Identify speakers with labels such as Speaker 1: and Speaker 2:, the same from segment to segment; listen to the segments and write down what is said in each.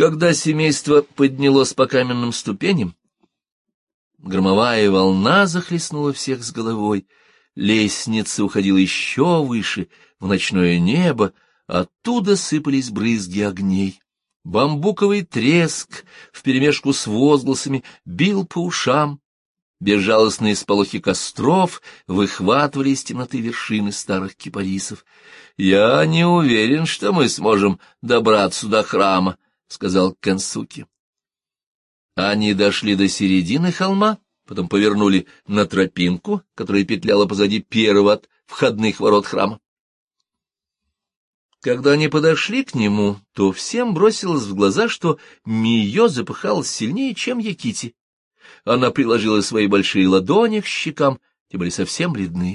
Speaker 1: Когда семейство поднялось по каменным ступеням, громовая волна захлестнула всех с головой, лестница уходила еще выше, в ночное небо, оттуда сыпались брызги огней. Бамбуковый треск вперемешку с возгласами бил по ушам. Безжалостные сполохи костров выхватывали из темноты вершины старых кипарисов. — Я не уверен, что мы сможем добраться до храма, — сказал Кенсуки. Они дошли до середины холма, потом повернули на тропинку, которая петляла позади первого от входных ворот храма. Когда они подошли к нему, то всем бросилось в глаза, что Мио запыхалась сильнее, чем Якити. Она приложила свои большие ладони к щекам, те были совсем бледны.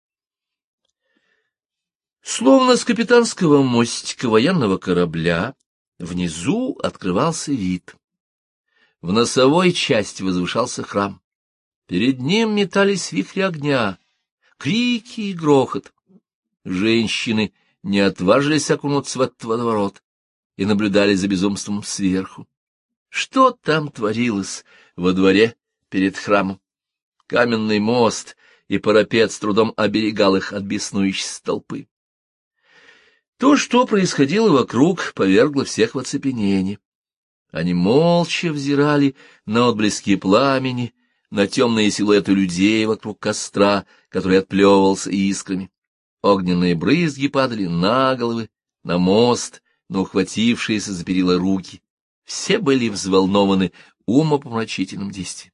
Speaker 1: Словно с капитанского мостика военного корабля внизу открывался вид. В носовой части возвышался храм. Перед ним метались вихри огня, крики и грохот. Женщины не отважились окунуться в этот водоворот и наблюдали за безумством сверху. Что там творилось во дворе перед храмом? Каменный мост и парапет с трудом оберегал их от беснующейся толпы. То, что происходило вокруг, повергло всех в оцепенение. Они молча взирали на отблески пламени, на темные силуэты людей вокруг костра, который отплевывался искрами. Огненные брызги падали на головы, на мост, на ухватившиеся за перила руки. Все были взволнованы умопомрачительным действием.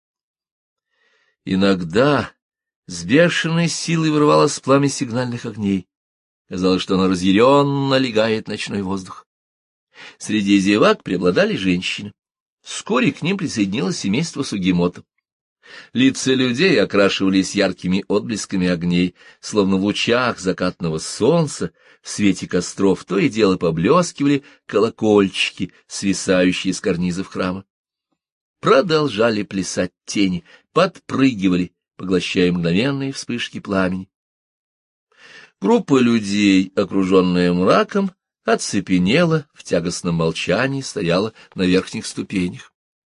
Speaker 1: Иногда с бешеной силой вырывалось пламя сигнальных огней. Казалось, что оно разъяренно легает ночной воздух. Среди зевак преобладали женщины. Вскоре к ним присоединилось семейство Сугимото. Лица людей окрашивались яркими отблесками огней, словно в лучах закатного солнца, в свете костров то и дело поблескивали колокольчики, свисающие с карнизов храма. Продолжали плясать тени, подпрыгивали, поглощая мгновенные вспышки пламени. Группа людей, окруженная мраком, оцепенела, в тягостном молчании стояла на верхних ступенях.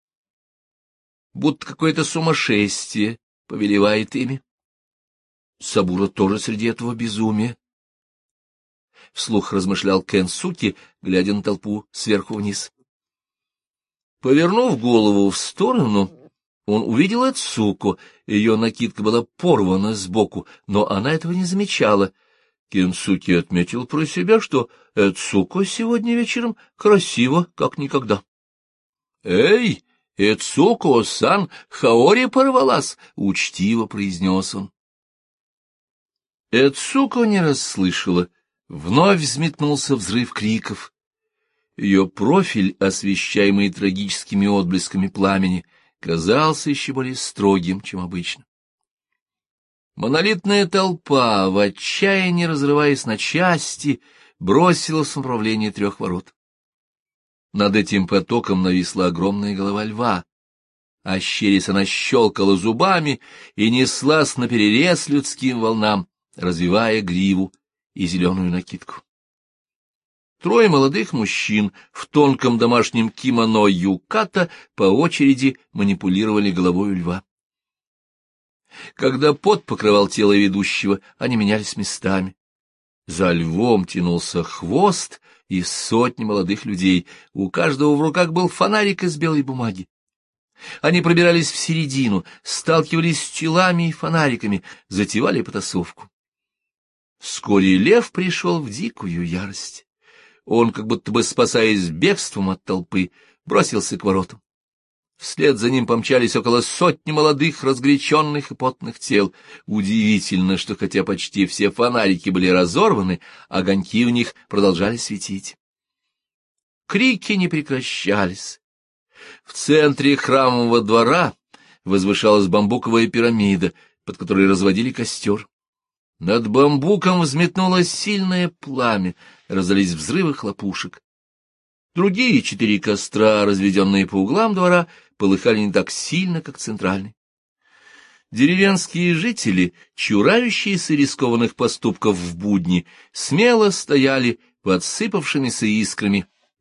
Speaker 1: Будто какое-то сумасшествие повелевает ими. Сабура тоже среди этого безумия. Вслух размышлял Кенсуки, глядя на толпу сверху вниз. Повернув голову в сторону, он увидел Эцуко. Ее накидка была порвана сбоку, но она этого не замечала. Кенсуки отметил про себя, что Эцуко сегодня вечером красиво, как никогда. — Эй, Эцуко-сан, Хаори порвалась! — учтиво произнес он. Эцуко не расслышала. Вновь взметнулся взрыв криков. Ее профиль, освещаемый трагическими отблесками пламени, казался еще более строгим, чем обычно. Монолитная толпа, в отчаянии разрываясь на части, бросилась в направлении трех ворот. Над этим потоком нависла огромная голова льва. Ощерясь, она щелкала зубами и неслась наперерез людским волнам, развивая гриву и зеленую накидку. Трое молодых мужчин в тонком домашнем кимоно юката по очереди манипулировали головой льва. Когда пот покрывал тело ведущего, они менялись местами. За львом тянулся хвост и сотни молодых людей, у каждого в руках был фонарик из белой бумаги. Они пробирались в середину, сталкивались с телами и фонариками, затевали потасовку. Вскоре лев пришел в дикую ярость. Он, как будто бы спасаясь бегством от толпы, бросился к воротам. Вслед за ним помчались около сотни молодых, разгоряченных и потных тел. Удивительно, что хотя почти все фонарики были разорваны, огоньки в них продолжали светить. Крики не прекращались. В центре храмового двора возвышалась бамбуковая пирамида, под которой разводили костер. Над бамбуком взметнулось сильное пламя, раздались взрывы хлопушек. Другие 4 костра, разведенные по углам двора, полыхали не так сильно, как центральный. Деревенские жители, чурающиеся рискованных поступков в будни, смело стояли под сыпавшимися искрами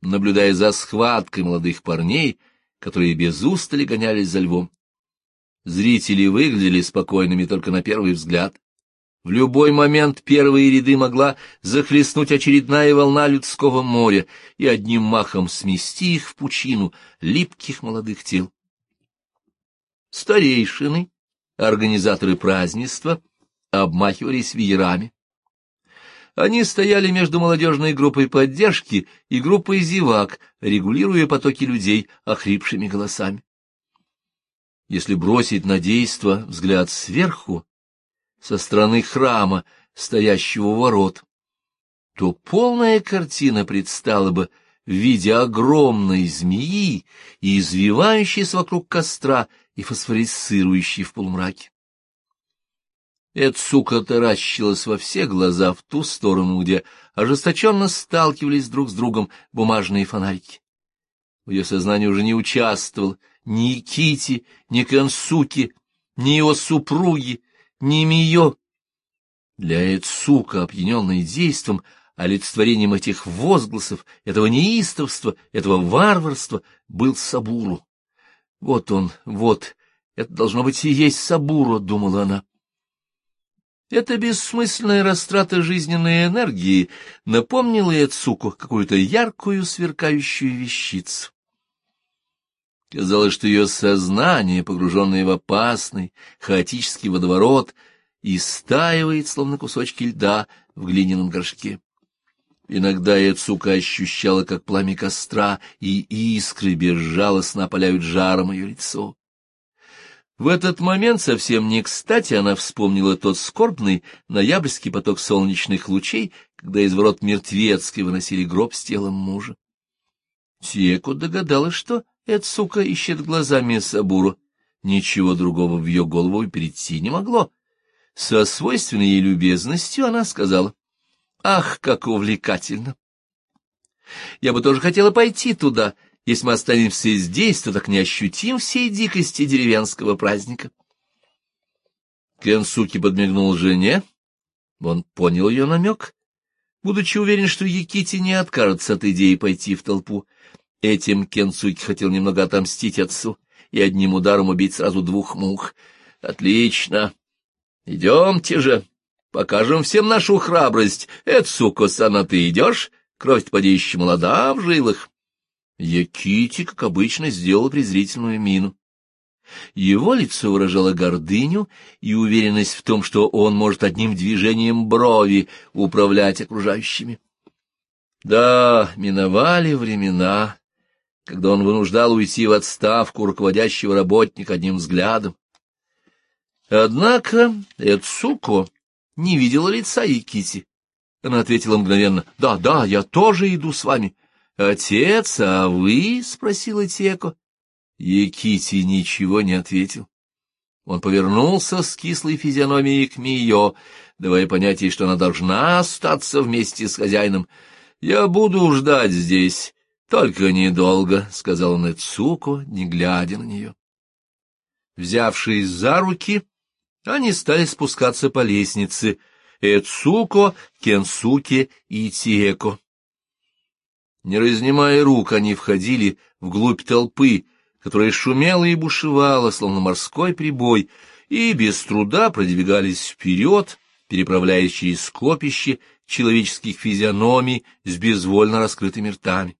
Speaker 1: наблюдая за схваткой молодых парней, которые без устали гонялись за львом. Зрители выглядели спокойными только на первый взгляд. В любой момент первые ряды могла захлестнуть очередная волна людского моря и одним махом смести их в пучину липких молодых тел. Старейшины, организаторы празднества, обмахивались веерами. Они стояли между молодежной группой поддержки и группой зевак, регулируя потоки людей охрипшими голосами. Если бросить на действо взгляд сверху, со стороны храма, стоящего у ворот, то полная картина предстала бы в виде огромной змеи, извивающейся вокруг костра и фосфорисцирующей в полумраке. Эцука таращилась во все глаза в ту сторону, где ожесточенно сталкивались друг с другом бумажные фонарики. В ее сознании уже не участвовал ни Кити, ни Кенсуки, ни его супруги, ни Мио. Для Эцука, опьяненной действом, олицетворением этих возгласов, этого неистовства, этого варварства, был Сабуру. Вот он, вот, это должно быть и есть Сабуру, — думала она. Эта бессмысленная растрата жизненной энергии напомнила Эцуку какую-то яркую сверкающую вещицу. Казалось, что ее сознание, погруженное в опасный, хаотический водоворот, истаивает, словно кусочки льда в глиняном горшке. Иногда Эцука ощущала, как пламя костра и искры безжалостно опаляют жаром ее лицо. В этот момент совсем не кстати она вспомнила тот скорбный ноябрьский поток солнечных лучей, когда из ворот Мертвецкой выносили гроб с телом мужа. Тиеко догадалась, что Эцука ищет глазами Сабуру. Ничего другого в ее голову перейти не могло. Со свойственной ей любезностью она сказала: «Ах, как увлекательно! Я бы тоже хотела пойти туда. Если мы останемся здесь, то так не ощутим всей дикости деревенского праздника». Кенсуки подмигнул жене. Он понял ее намек, будучи уверен, что Якити не откажется от идеи пойти в толпу. Этим Кенсуки хотел немного отомстить отцу и одним ударом убить сразу двух мух. «Отлично! Идемте же! Покажем всем нашу храбрость! Эцуко-сан, а ты идешь? Кровь-то поди еще молода в жилах!» Якити, как обычно, сделал презрительную мину. Его лицо выражало гордыню и уверенность в том, что он может одним движением брови управлять окружающими. Да, миновали времена, когда он вынуждал уйти в отставку руководящего работника одним взглядом. Однако Эцуко не видела лица Якити. Она ответила мгновенно: «Да, да, я тоже иду с вами». «Отец, а вы?» — спросила Тиеко. Якити ничего не ответил. Он повернулся с кислой физиономией к Мио, давая понять ей, что она должна остаться вместе с хозяином. «Я буду ждать здесь, только недолго», — сказал он Эцуко, не глядя на нее. Взявшись за руки, они стали спускаться по лестнице: Эцуко, Кенсуки и Тиеко. Не разнимая рук, они входили вглубь толпы, которая шумела и бушевала, словно морской прибой, и без труда продвигались вперед, переправляясь через скопище человеческих физиономий с безвольно раскрытыми ртами.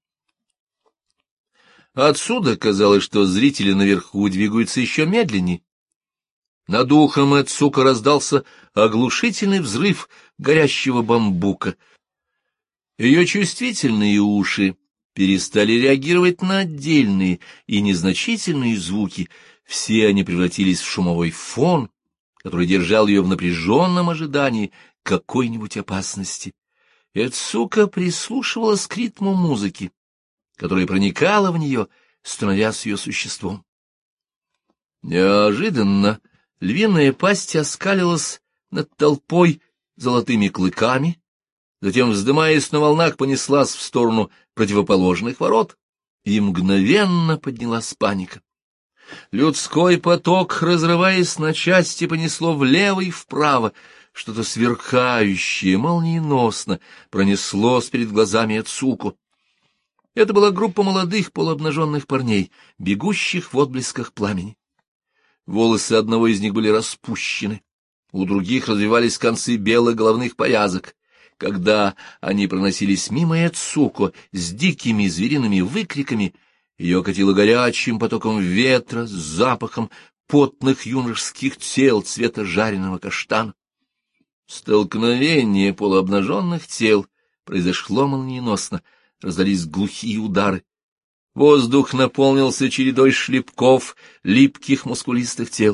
Speaker 1: Отсюда казалось, что зрители наверху двигаются еще медленнее. Над ухом Эцуко раздался оглушительный взрыв горящего бамбука. Ее чувствительные уши перестали реагировать на отдельные и незначительные звуки, все они превратились в шумовой фон, который держал ее в напряженном ожидании какой-нибудь опасности. Эцука прислушивалась к ритму музыки, которая проникала в нее, становясь ее существом. Неожиданно львиная пасть оскалилась над толпой золотыми клыками, затем, вздымаясь на волнах, понеслась в сторону противоположных ворот, и мгновенно поднялась паника. Людской поток, разрываясь на части, понесло влево и вправо. Что-то сверкающее, молниеносно пронеслось перед глазами Эцуко. Это была группа молодых полуобнаженных парней, бегущих в отблесках пламени. Волосы одного из них были распущены, у других развивались концы белых головных повязок. Когда они проносились мимо Эцуко с дикими звериными выкриками, ее окатило горячим потоком ветра с запахом потных юношеских тел цвета жареного каштана. Столкновение полуобнаженных тел произошло молниеносно, раздались глухие удары. Воздух наполнился чередой шлепков липких мускулистых тел.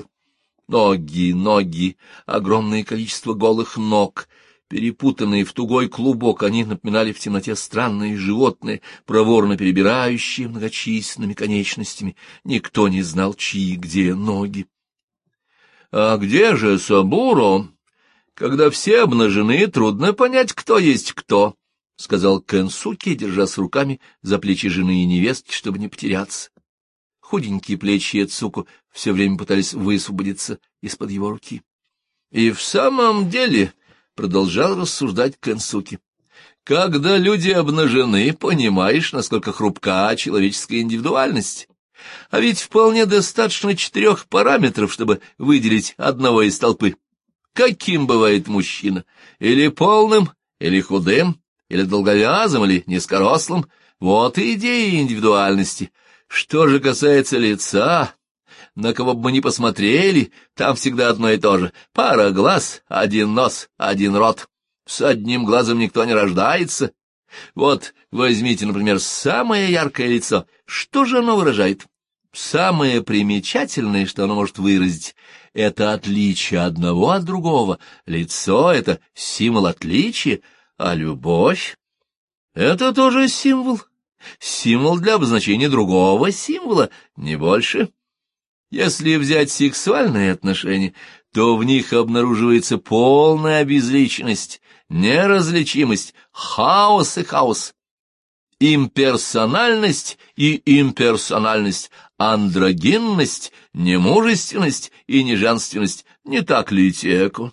Speaker 1: Ноги, огромное количество голых ног, перепутанные в тугой клубок, они напоминали в темноте странные животные, проворно перебирающие многочисленными конечностями. Никто не знал, чьи где ноги. — А где же Сабуро? Когда все обнажены, трудно понять, кто есть кто, — сказал Кэнсуки, держась руками за плечи жены и невестки, чтобы не потеряться. Худенькие плечи Эцуко все время пытались высвободиться из-под его руки. — И в самом деле, — продолжал рассуждать Кэнсуки, — когда люди обнажены, понимаешь, насколько хрупка человеческая индивидуальность. А ведь вполне достаточно 4 параметров, чтобы выделить одного из толпы. Каким бывает мужчина? Или полным, или худым, или долговязым, или низкорослым? Вот и идея индивидуальности. Что же касается лица, на кого бы мы ни посмотрели, там всегда одно и то же. Пара глаз, один нос, один рот. С одним глазом никто не рождается. Вот возьмите, например, самое яркое лицо. Что же оно выражает? Самое примечательное, что оно может выразить, это отличие одного от другого. Лицо — это символ отличия, а любовь — это тоже символ. Символ для обозначения другого символа, не больше. Если взять сексуальные отношения, то в них обнаруживается полная обезличенность, неразличимость, хаос и хаос, имперсональность и имперсональность, андрогинность, немужественность и неженственность. Не так ли, Теку?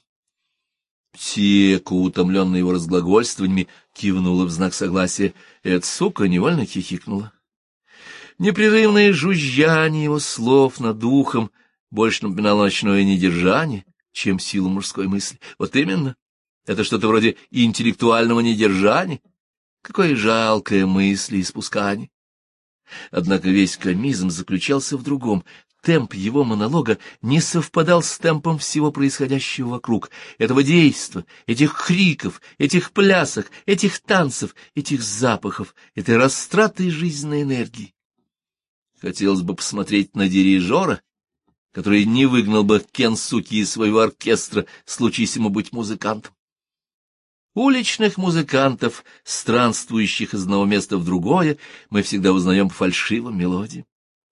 Speaker 1: Теку, утомленная его разглагольствованиями, кивнула в знак согласия. Эцуко невольно хихикнула. Непрерывное жужжание его слов над ухом больше напоминало ночное недержание, чем силу мужской мысли. Вот именно. Это что-то вроде интеллектуального недержания. Какое жалкое мыслеиспускание. Однако весь комизм заключался в другом. Темп его монолога не совпадал с темпом всего происходящего вокруг, этого действа, этих криков, этих плясок, этих танцев, этих запахов, этой растраты жизненной энергии. Хотелось бы посмотреть на дирижера, который не выгнал бы Кенсуки из своего оркестра, случись ему быть музыкантом. Уличных музыкантов, странствующих из одного места в другое, мы всегда узнаем по фальшивым мелодиям.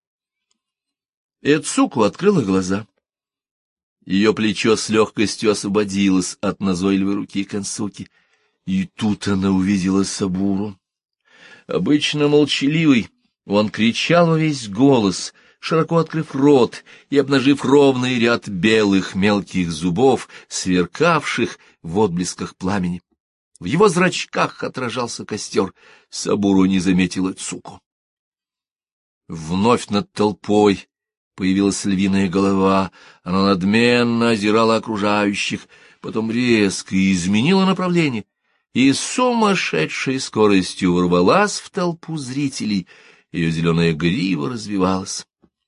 Speaker 1: Эцуко открыла глаза. Ее плечо с легкостью освободилось от назойливой руки Кэнсуки, и тут она увидела Сабуру. Обычно молчаливый, он кричал во весь голос, широко открыв рот и обнажив ровный ряд белых мелких зубов, сверкавших в отблесках пламени. В его зрачках отражался костер. Сабуру не заметила Эцуко. Вновь над толпой появилась львиная голова, она надменно озирала окружающих, потом резко изменила направление и с сумасшедшей скоростью ворвалась в толпу зрителей, ее зеленая грива развивалась.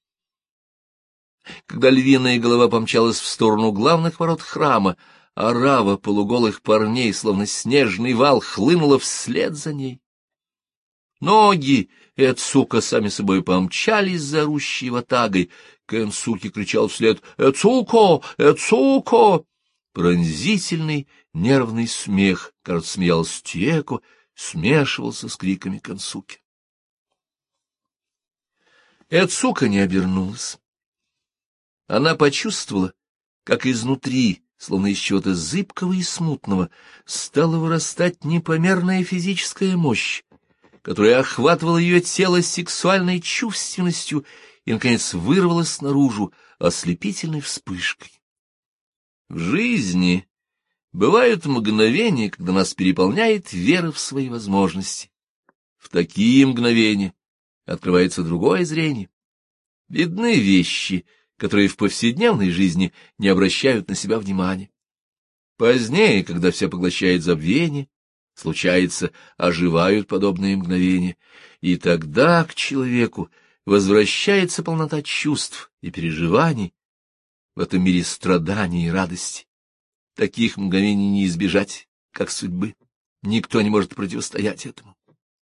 Speaker 1: Когда львиная голова помчалась в сторону главных ворот храма, орава полуголых парней, словно снежный вал, хлынула вслед за ней. Ноги Эцуко сами собой помчались за орущей ватагой. Кэнсуки кричал вслед: «Эцуко! Эцуко!» Пронзительный нервный смех, кажется, смеялась Теко, смешивался с криками Кэнсуки. Эцуко не обернулась. Она почувствовала, как изнутри, словно из чего-то зыбкого и смутного, стала вырастать непомерная физическая мощь, которая охватывала ее тело сексуальной чувственностью и, наконец, вырвалась наружу ослепительной вспышкой. В жизни бывают мгновения, когда нас переполняет вера в свои возможности, В такие мгновения открывается другое зрение. Видны вещи, которые в повседневной жизни не обращают на себя внимания. Позднее, когда все поглощает забвение, случается, оживают подобные мгновения, и тогда к человеку возвращается полнота чувств и переживаний в этом мире страданий и радости. Таких мгновений не избежать, как судьбы. Никто не может противостоять этому.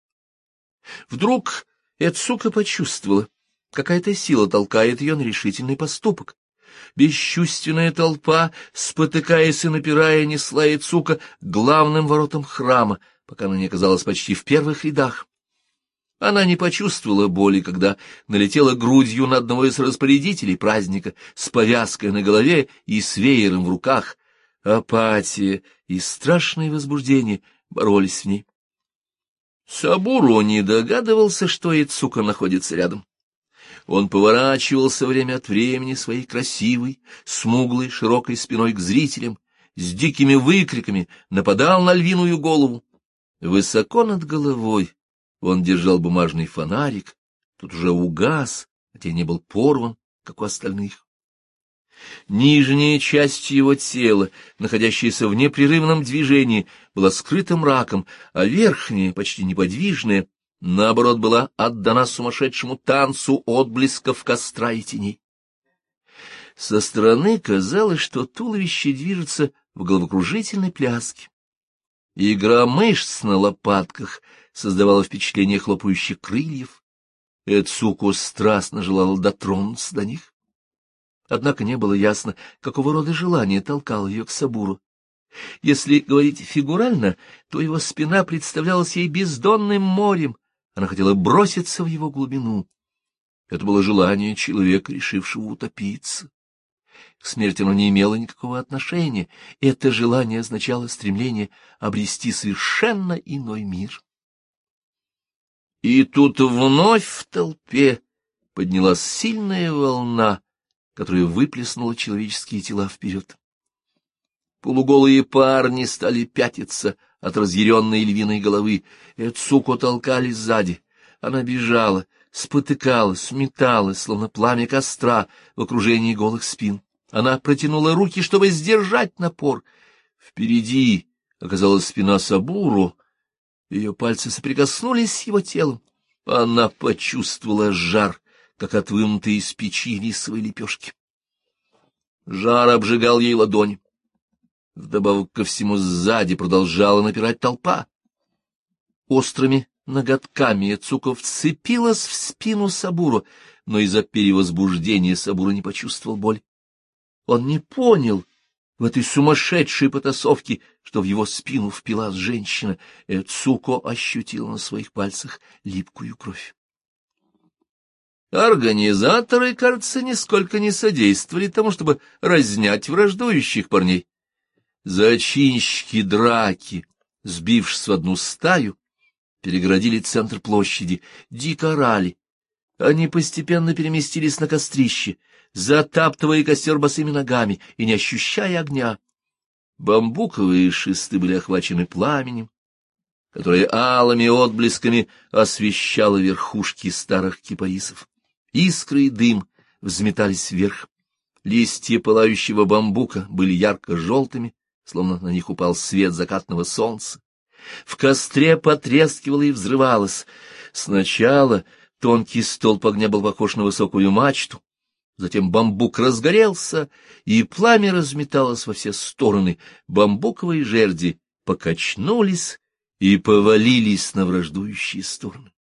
Speaker 1: Вдруг Эцука почувствовала, какая-то сила толкает ее на решительный поступок. Бесчувственная толпа, спотыкаясь и напирая, несла Эцука к главным воротам храма, пока она не оказалась почти в первых рядах. Она не почувствовала боли, когда налетела грудью на одного из распорядителей праздника с повязкой на голове и с веером в руках. Апатия и страшное возбуждение боролись в ней. Сабуру не догадывался, что Эцука находится рядом. Он поворачивался время от времени своей красивой, смуглой, широкой спиной к зрителям, с дикими выкриками нападал на львиную голову. Высоко над головой он держал бумажный фонарик, тут уже угас, хотя не был порван, как у остальных. Нижняя часть его тела, находящаяся в непрерывном движении, была скрыта мраком, а верхняя, почти неподвижная, наоборот, была отдана сумасшедшему танцу отблесков костра и теней. Со стороны казалось, что туловище движется в головокружительной пляске. Игра мышц на лопатках создавала впечатление хлопающих крыльев. Эцуко страстно желала дотронуться до них. Однако не было ясно, какого рода желание толкало ее к Сабуру. Если говорить фигурально, то его спина представлялась ей бездонным морем. Она хотела броситься в его глубину. Это было желание человека, решившего утопиться. К смерти оно не имело никакого отношения. Это желание означало стремление обрести совершенно иной мир. И тут вновь в толпе поднялась сильная волна, которая выплеснула человеческие тела вперед. Полуголые парни стали пятиться от разъяренной львиной головы. Эцуко толкали сзади. Она бежала, спотыкалась, металась, словно пламя костра в окружении голых спин. Она протянула руки, чтобы сдержать напор. Впереди оказалась спина Сабуру. Ее пальцы соприкоснулись с его телом. Она почувствовала жар, как от вынутой из печи рисовой лепешки. Жар обжигал ей ладонь. Вдобавок ко всему сзади продолжала напирать толпа. Острыми ноготками Эцуко вцепилась в спину Сабуру, но из-за перевозбуждения Сабуру не почувствовал боль. Он не понял в этой сумасшедшей потасовке, что в его спину впилась женщина. Эцуко ощутил на своих пальцах липкую кровь. Организаторы, кажется, нисколько не содействовали тому, чтобы разнять враждующих парней. Зачинщики драки, сбившись в одну стаю, перегородили центр площади, дико орали. Они постепенно переместились на кострище, затаптывая костер босыми ногами и не ощущая огня. Бамбуковые шесты были охвачены пламенем, которое алыми отблесками освещало верхушки старых кипарисов. Искры и дым взметались вверх. Листья пылающего бамбука были ярко-желтыми, словно на них упал свет закатного солнца. В костре потрескивало и взрывалось. Сначала тонкий столб огня был похож на высокую мачту, затем бамбук разгорелся, и пламя разметалось во все стороны. Бамбуковые жерди покачнулись и повалились на враждующие стороны.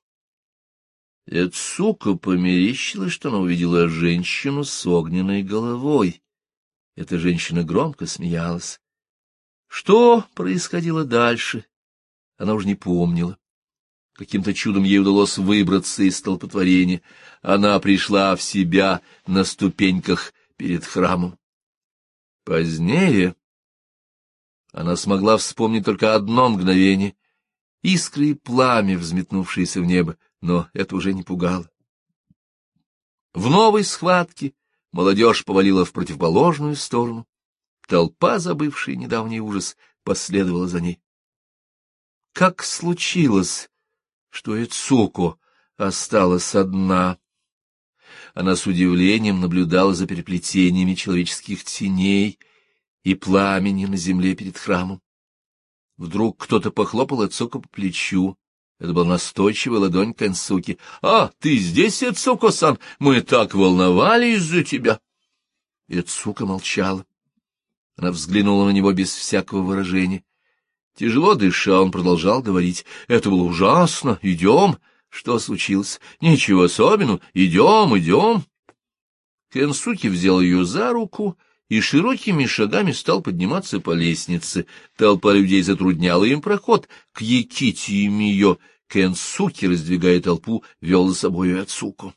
Speaker 1: Эцуко померещилось, что она увидела женщину с огненной головой. Эта женщина громко смеялась. Что происходило дальше, она уже не помнила. Каким-то чудом ей удалось выбраться из столпотворения. Она пришла в себя на ступеньках перед храмом. Позднее она смогла вспомнить только одно мгновение — искры и пламя, взметнувшиеся в небо, но это уже не пугало. В новой схватке молодежь повалила в противоположную сторону. Толпа, забывшая недавний ужас, последовала за ней. Как случилось, что Эцуко осталась одна. Она с удивлением наблюдала за переплетениями человеческих теней и пламени на земле перед храмом. Вдруг кто-то похлопал Эцуко по плечу. Это была настойчивая ладонь Кэнсуки. — А, ты здесь, Эцуко-сан? Мы так волновались за тебя! Эцуко молчала. Она взглянула на него без всякого выражения. Тяжело дыша, он продолжал говорить. — Это было ужасно. Идем. Что случилось? — Ничего особенного. Идем, идем. Кэнсуки взял ее за руку и широкими шагами стал подниматься по лестнице. Толпа людей затрудняла им проход. К Якити и Мио Кэнсуки, раздвигая толпу, вел за собой Эцуко.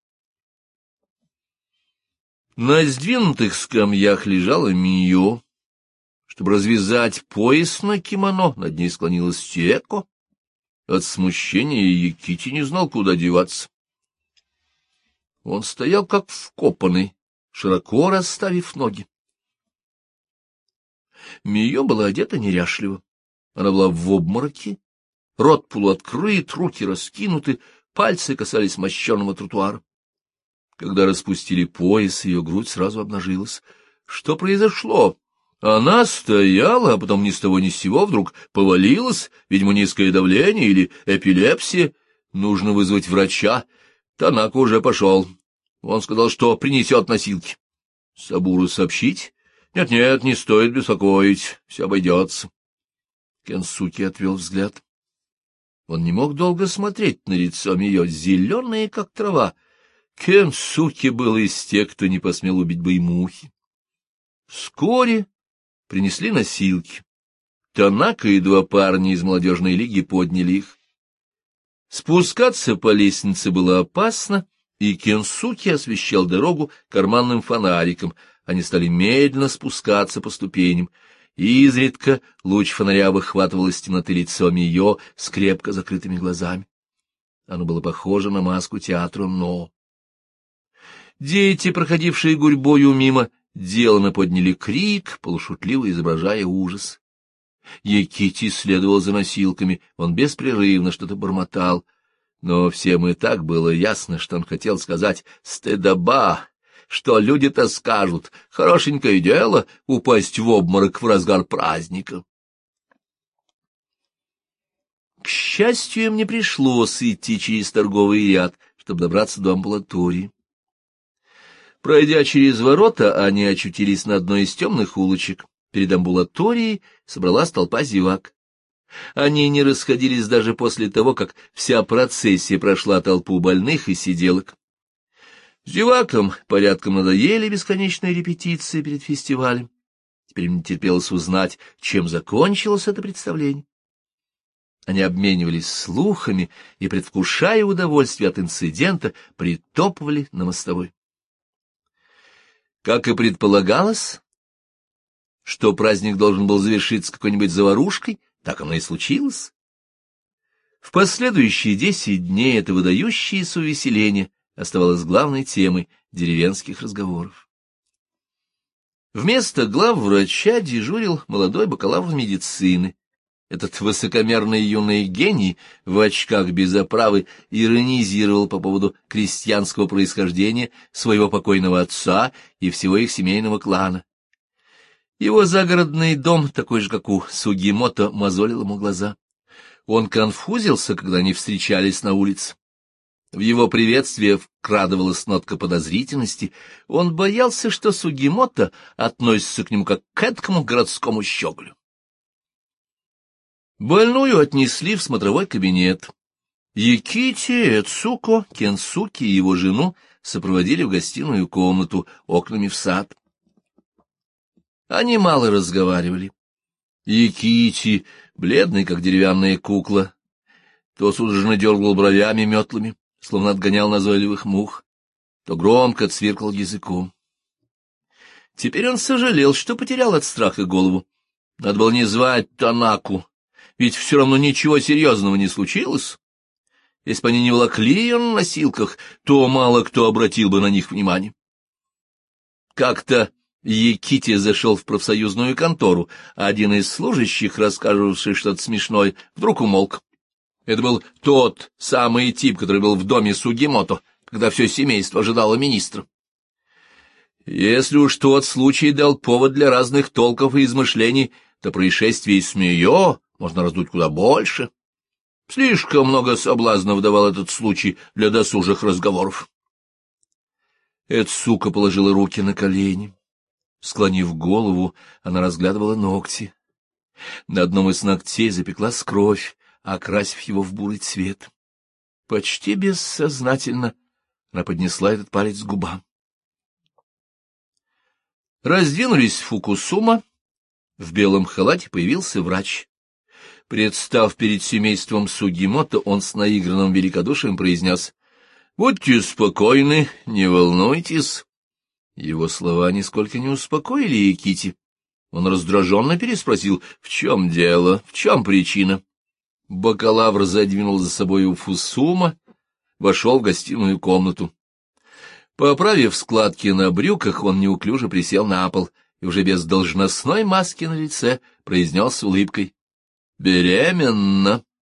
Speaker 1: На сдвинутых скамьях лежала Мио. Чтобы развязать пояс на кимоно, над ней склонилась Сиэко. От смущения Якити не знал, куда деваться. Он стоял как вкопанный, широко расставив ноги. Мио была одета неряшливо. Она была в обмороке, рот полуоткрыт, руки раскинуты, пальцы касались мощеного тротуара. Когда распустили пояс, ее грудь сразу обнажилась. Что произошло? Она стояла, а потом ни с того ни с сего вдруг повалилась, видимо, низкое давление или эпилепсия. Нужно вызвать врача. Танака уже пошел. Он сказал, что принесет носилки. Сабуру сообщить? Нет-нет, не стоит беспокоить, все обойдется. Кэнсуки отвел взгляд. Он не мог долго смотреть на лицо Мио, зеленое, как трава. Кэнсуки был из тех, кто не посмел убить бы и мухи. Вскоре принесли носилки. Танака и два парня из молодежной лиги подняли их. Спускаться по лестнице было опасно, и Кэнсуки освещал дорогу карманным фонариком. Они стали медленно спускаться по ступеням, и изредка луч фонаря выхватывал из темноты лицо Мио с крепко закрытыми глазами. Оно было похоже на маску театра «Но». Дети, проходившие гурьбою мимо, делано подняли крик, полушутливо изображая ужас. Якити следовал за носилками, он беспрерывно что-то бормотал, но всем и так было ясно, что он хотел сказать «стыдоба», что люди-то скажут, хорошенькое дело упасть в обморок в разгар праздника. К счастью, им не пришлось идти через торговый ряд, чтобы добраться до амбулатории. Пройдя через ворота, они очутились на одной из темных улочек. Перед амбулаторией собралась толпа зевак. Они не расходились даже после того, как вся процессия прошла толпу больных и сиделок. Зевакам порядком надоели бесконечные репетиции перед фестивалем. Теперь им не терпелось узнать, чем закончилось это представление. Они обменивались слухами и, предвкушая удовольствие от инцидента, притопывали на мостовой. Как и предполагалось, что праздник должен был завершиться какой-нибудь заварушкой, так оно и случилось. В последующие 10 дней это выдающееся увеселение оставалось главной темой деревенских разговоров. Вместо главврача дежурил молодой бакалавр медицины. Этот высокомерный юный гений в очках без оправы иронизировал по поводу крестьянского происхождения своего покойного отца и всего их семейного клана. Его загородный дом, такой же, как у Сугимото, мозолил ему глаза. Он конфузился, когда они встречались на улице. В его приветствии вкрадывалась нотка подозрительности. Он боялся, что Сугимото относится к нему как к эткому городскому щеголю. Больную отнесли в смотровой кабинет. Якити, Эцуко, Кэнсуки и его жену сопроводили в гостиную комнату окнами в сад. Они мало разговаривали. Якити, бледный, как деревянная кукла, то судорожно дергал бровями метлами, словно отгонял назойливых мух, то громко цвиркал языком. Теперь он сожалел, что потерял от страха голову. Надо было не звать Танаку, ведь все равно ничего серьезного не случилось. Если бы они не волокли ее на носилках, то мало кто обратил бы на них внимание. Как-то Якити зашел в профсоюзную контору, а один из служащих, рассказывавший что-то смешное, вдруг умолк. Это был тот самый тип, который был в доме Сугимото, когда все семейство ожидало министра. Если уж тот случай дал повод для разных толков и измышлений, то происшествие с Мио можно раздуть куда больше. Слишком много соблазнов давал этот случай для досужих разговоров. Эта сука положила руки на колени. Склонив голову, она разглядывала ногти. На одном из ногтей запеклась кровь, окрасив его в бурый цвет. Почти бессознательно она поднесла этот палец к губам. Раздвинулись Фукусума. В белом халате появился врач. Представ перед семейством Сугимото, он с наигранным великодушием произнес: «Будьте спокойны, не волнуйтесь». Его слова нисколько не успокоили Якити. Он раздраженно переспросил: «В чем дело? В чем причина?» Бакалавр задвинул за собой Фусума, вошел в гостиную комнату. Поправив складки на брюках, он неуклюже присел на пол и уже без должностной маски на лице произнес с улыбкой: «Беременна».